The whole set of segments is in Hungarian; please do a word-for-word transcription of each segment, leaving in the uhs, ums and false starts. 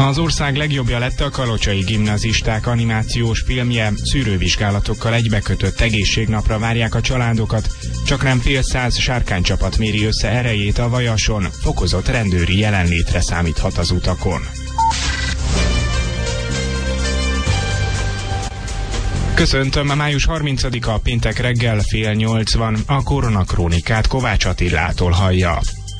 Az ország legjobbja lett a Kalocsai gimnazisták animációs filmje, szűrővizsgálatokkal egybekötött egészségnapra várják a családokat. Csaknem fél száz sárkánycsapat méri össze erejét a Vajason, fokozott rendőri jelenlétre számíthat az utakon. Köszöntöm, a május harmincadika péntek reggel fél nyolc van, a koronakrónikát Kovács Attilától hallja.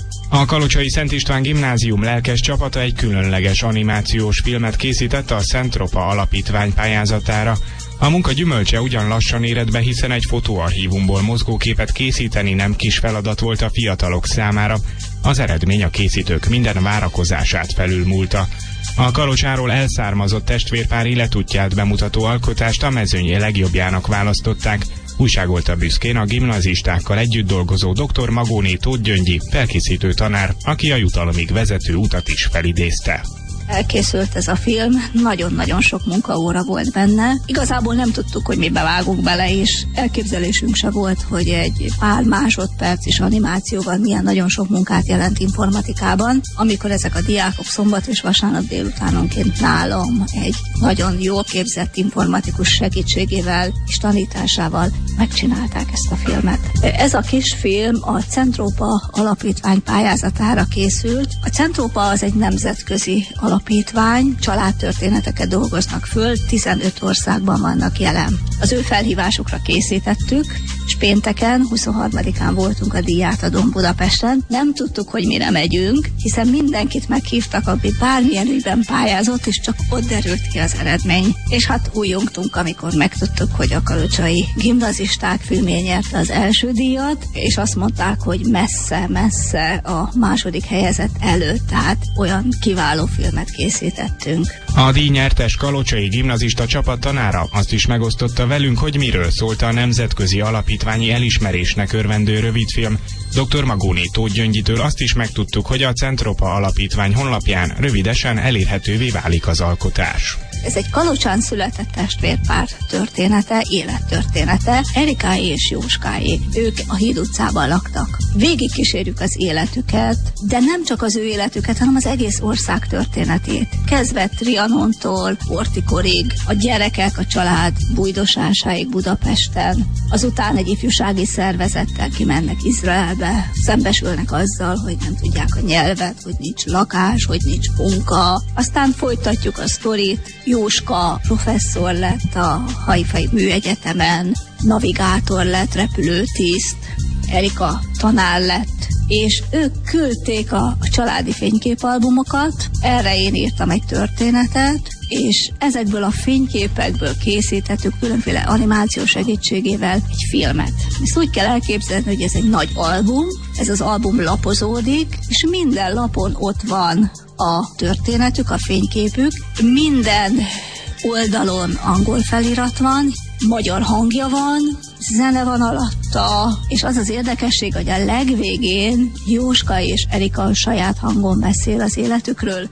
A Kalocsai Szent István Gimnázium lelkes csapata egy különleges animációs filmet készített a Szent Tropa Alapítvány pályázatára. A munka gyümölcse ugyan lassan éred be, hiszen egy fotóarchívumból mozgóképet készíteni nem kis feladat volt a fiatalok számára. Az eredmény a készítők minden várakozását felülmúlta. A Kalocsáról elszármazott testvérpár életútját bemutató alkotást a mezőny legjobbjának választották. Újságolta büszkén a gimnazistákkal együtt dolgozó dr. Magóné Tóth Gyöngyi, felkészítő tanár, aki a jutalomig vezető utat is felidézte. Elkészült ez a film, nagyon-nagyon sok munkaóra volt benne. Igazából nem tudtuk, hogy mi bevágunk bele, és elképzelésünk se volt, hogy egy pár másodperces animációval milyen nagyon sok munkát jelent informatikában. Amikor ezek a diákok szombat és vasárnap délutánonként nálam egy nagyon jól képzett informatikus segítségével és tanításával megcsinálták ezt a filmet. Ez a kis film a Szent Tropa Alapítvány pályázatára készült. A Szent Tropa az egy nemzetközi alapítvány, családtörténeteket dolgoznak föl, tizenöt országban vannak jelen. Az ő felhívásukra készítettük, és pénteken, huszonharmadikán voltunk a díjátadón Budapesten. Nem tudtuk, hogy mire megyünk, hiszen mindenkit meghívtak, aki bármilyen ügyben pályázott, és csak ott derült ki az eredmény. És hát újjongtunk, amikor megtudtuk, hogy a Kalocsai gimnazisták filmje nyerte az első díjat, és azt mondták, hogy messze-messze a második helyezett előtt, tehát olyan kiváló filmet készítettünk. A díjnyertes kalocsai gimnazista csapat tanára azt is megosztotta velünk, hogy miről szólt a nemzetközi alapítványi elismerésnek örvendő rövidfilm. doktor Magóné Tóth Gyöngyitől azt is megtudtuk, hogy a Szent Tropa Alapítvány honlapján rövidesen elérhetővé válik az alkotás. Ez egy Kalocsán született testvérpár története, élettörténete, Erikáé és Jóskáé. Ők a Híd utcában laktak. Végig kísérjük az életüket, de nem csak az ő életüket, hanem az egész ország történetét. Kezdve Trianontól Ortikorig, a gyerekek, a család bujdosásáig Budapesten. Azután egy ifjúsági szervezettel kimennek Izraelbe, szembesülnek azzal, hogy nem tudják a nyelvet, hogy nincs lakás, hogy nincs munka. Aztán folytatjuk a sztorit. Jóska professzor lett a Haifai Műegyetemen, navigátor lett, repülőtiszt, Erika tanár lett, és ők küldték a, a családi fényképalbumokat, erre én írtam egy történetet, és ezekből a fényképekből készítettük különféle animáció segítségével egy filmet. Ezt úgy kell elképzelni, hogy ez egy nagy album, ez az album lapozódik, és minden lapon ott van a történetük, a fényképük, minden oldalon angol felirat van, magyar hangja van, zene van alatta, és az az érdekesség, hogy a legvégén Jóska és Erika a saját hangon beszél az életükről.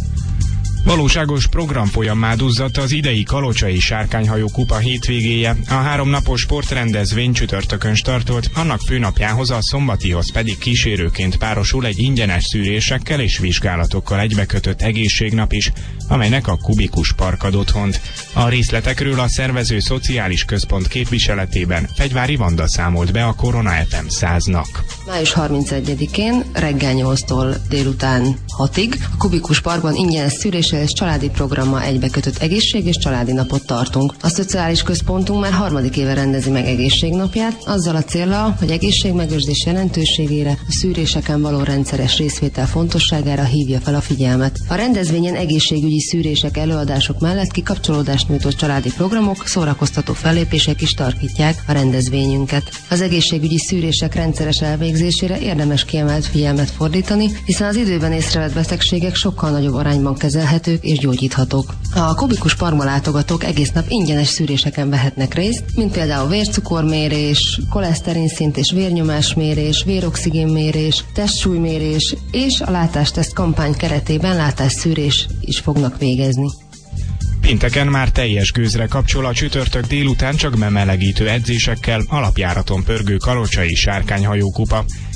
Valóságos programfolyammá duzzadt az idei Kalocsai Sárkányhajó Kupa hétvégéje. A három napos sportrendezvény csütörtökön startolt, annak főnapjához, a szombatihoz pedig kísérőként párosul egy ingyenes szűrésekkel és vizsgálatokkal egybekötött egészségnap is, amelynek a Kubikus Park ad otthont. A részletekről a szervező szociális központ képviseletében Fegyvári Vanda számolt be a Korona ef em száznak. május harmincegyedikén reggel nyolctól délután hatig a Kubikus Parkban ingyenes szűréssel és családi programmal egybekötött egészség és családi napot tartunk. A szociális központunk már harmadik éve rendezi meg egészségnapját, azzal a céllal, hogy egészségmegőrzés jelentőségére, a szűréseken való rendszeres részvétel fontosságára hívja fel a figyelmet. A rendezvényen egészségügyi szűrések, előadások mellett kikapcsolódást nyújtó családi programok, szórakoztató fellépések is tarkítják a rendezvényünket. Az egészségügyi szűrések rendszeres elvégzésére érdemes kiemelt figyelmet fordítani, hiszen az időben észrevett betegségek sokkal nagyobb arányban kezelhetők és gyógyíthatók. A Kubikus Parkba látogatók egész nap ingyenes szűréseken vehetnek részt, mint például vércukormérés, koleszterinszint és vérnyomásmérés, véroxigénmérés, testsúlymérés és a látásteszt kampány keretében látásszűrés is fognak végezni. Pénteken már teljes gőzre kapcsol a csütörtök délután csak bemelegítő edzésekkel alapjáraton pörgő Kalocsai Sárkányhajó Kupa.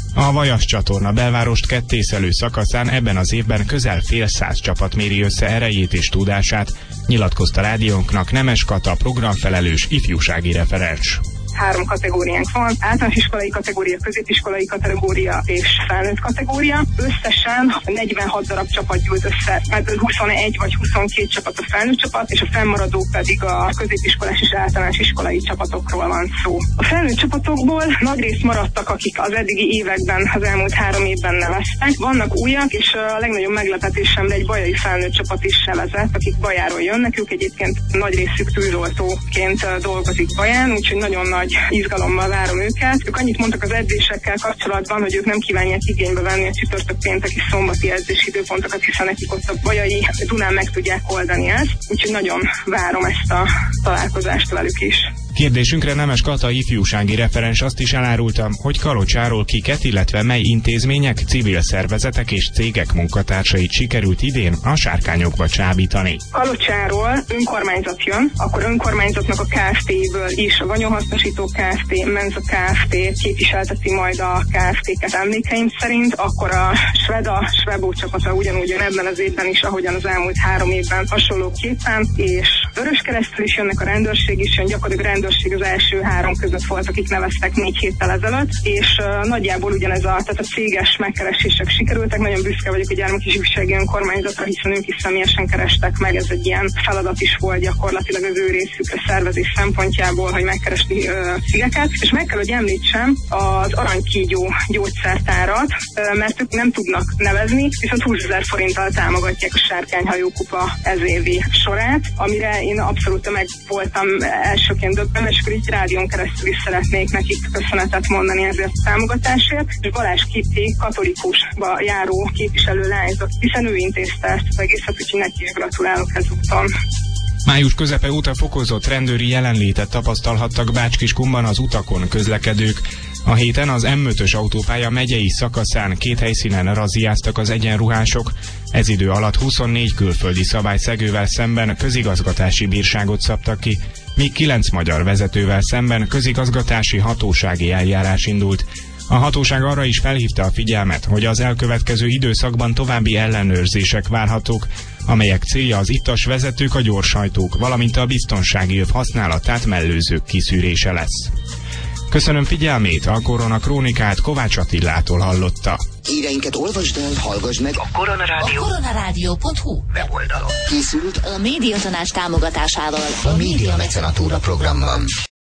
A Vajas csatorna belvárost kettészelő szakaszán ebben az évben közel fél száz csapat méri össze erejét és tudását, nyilatkozta rádiónknak Nemes Kata, programfelelős ifjúsági referens. Három kategóriánk van, általános iskolai kategória, középiskolai kategória és felnőtt kategória. Összesen negyvenhat darab csapat gyűlt össze, ebből huszonegy vagy huszonkét csapat a felnőtt csapat, és a fennmaradó pedig a középiskolás és általános iskolai csapatokról van szó. A felnőtt csapatokból nagy részt maradtak, akik az eddigi években, az elmúlt három évben neveztek. Vannak újak, és a legnagyobb meglepetésemre egy bajai felnőtt csapat is nevezett, akik Bajáról jönnek, ők egyébként nagy részük tűzoltóként dolgozik Baján, úgyhogy nagyon nagy izgalommal várom őket. Ők annyit mondtak az edzésekkel kapcsolatban, hogy ők nem kívánják igénybe venni a csütörtök, pénteki, szombati edzési időpontokat, hiszen nekik ott a Bajai Dunán meg tudják oldani ezt. Úgyhogy nagyon várom ezt a találkozást velük is. Kérdésünkre Nemes Kata ifjúsági referens azt is elárulta, hogy Kalocsáról kiket, illetve mely intézmények, civil szervezetek és cégek munkatársait sikerült idén a sárkányokba csábítani. Kalocsáról önkormányzat jön, akkor önkormányzatnak a Kft-ből is a Vagyonhasznosító Kft, Menza Kft képviselteti majd a Kft-ket emlékeim szerint, akkor a Sveda, Svebó csapata ugyanúgy ebben az évben is, ahogyan az elmúlt három évben hasonlóképpen, és Vöröskeresztül is jönnek, a rendőrség is jön, gyakorlatilag rendőrség az első három között volt, akik neveztek négy héttel ezelőtt, és uh, nagyjából ugyanez a, tehát a céges megkeresések sikerültek. Nagyon büszke vagyok a gyermekifjúsági önkormányzatra, hiszen ők is személyesen kerestek meg, ez egy ilyen feladat is volt gyakorlatilag az ő részükre szervezés szempontjából, hogy megkeresni uh, cégeket. És meg kell, hogy említsem az aranykígyó gyógyszertárat, uh, mert ők nem tudnak nevezni, viszont húszezer forinttal támogatják a Sárkányhajókupa ezévi sorát, amire én abszolút meg voltam elsőként döbben, és akkor így rádión keresztül is szeretnék nekik köszönetet mondani ezért a támogatásért. És Balázs Kitti katolikusba járó képviselő lányzat, hiszen ő intézte ezt az egészet, úgyhogy neki is gratulálok ezúton. Május közepe óta fokozott rendőri jelenlétet tapasztalhattak Bács-Kiskunban az utakon közlekedők. A héten az M ötös autópálya megyei szakaszán két helyszínen razziáztak az egyenruhások. Ez idő alatt huszonnégy külföldi szabályszegővel szemben közigazgatási bírságot szabtak ki, míg kilenc magyar vezetővel szemben közigazgatási hatósági eljárás indult. A hatóság arra is felhívta a figyelmet, hogy az elkövetkező időszakban további ellenőrzések várhatók, amelyek célja az ittas vezetők, a gyorshajtók, valamint a biztonsági öv használatát mellőzők kiszűrése lesz. Köszönöm figyelmét, a Korona Krónikát Kovács Attilától hallotta. Híreinket olvasd el, hallgass meg a koronarádió. a koronarádió pont hu weboldalon. Készült a Médiatanács támogatásával a Média Mecenatúra programban.